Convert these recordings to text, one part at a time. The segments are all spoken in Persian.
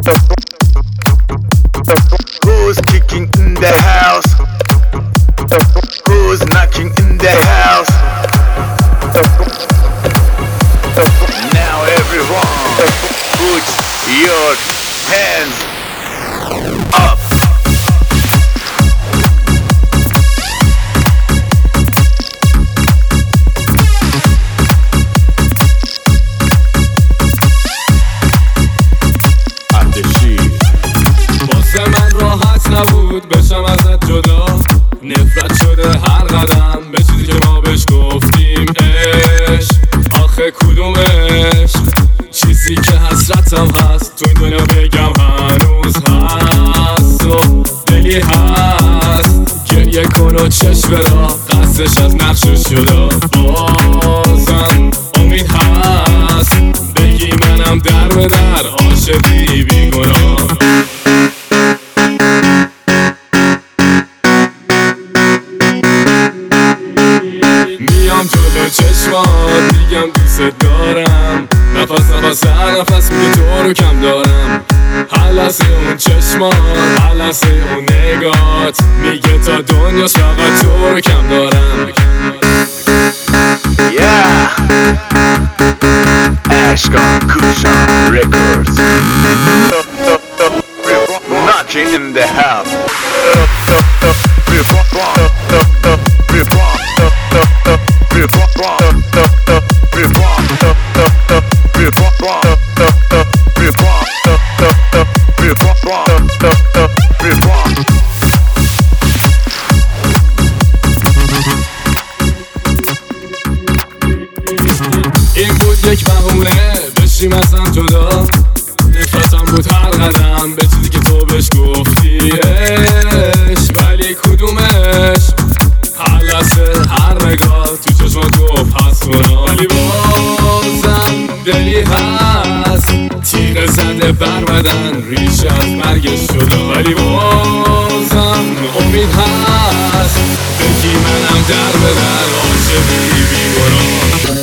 Who's kicking in the house? Who's knocking in the house? Now everyone, put your hands up. واسه من راحت نبود بشم ازت جدا، نفرت شده هر قدم به چیزی که ما بهش گفتیم عشق. آخه کدوم عشق؟ چیزی که حسرتم هست تو این دنیا بگم هنوز هست و دلی هست. گریه کن و چشم را قصدش از نقشش جدا، بازم امید هست بگی منم در به در عاشقی بیگناه. میام جلو چشمات میگم دوست دارم، نفس هر نفس میگه تو رو کم دارم. هر لحظه اون چشمات، هر لحظه اون نگات میگه تا دنیاش فقط تو رو کم دارم. Yeah, Ashkan Kushan Records. Knocking in the house. این بود یک بهونه بشیم ازم جدا، نفرتم بود هر قدم به چیزی که تو بهش گفتی عشق. ولی کدومش؟ هر لحظه هر نگاه تو چشمات گفت هست گناه. ولی بازم دلی هست تیغ زده بر بدن ریش از مرگش شده. ولی بازم امید هست بگی منم در به در عاشقی بیگناه.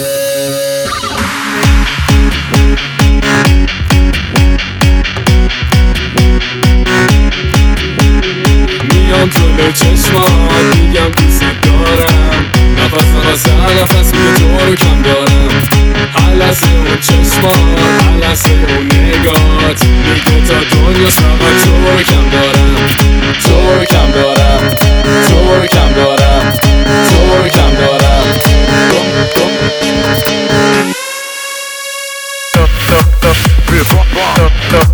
میام جلو چشمات میگم دوست دارم، نفس هر نفس میگه تو رو کم دارم. هر لحظه اون چشمات، هر لحظه اون نگات میگه تا دنیا فقط تو رو کم دارم. تو رو کم دارم، تو رو کم دارم، تو رو کم دارم.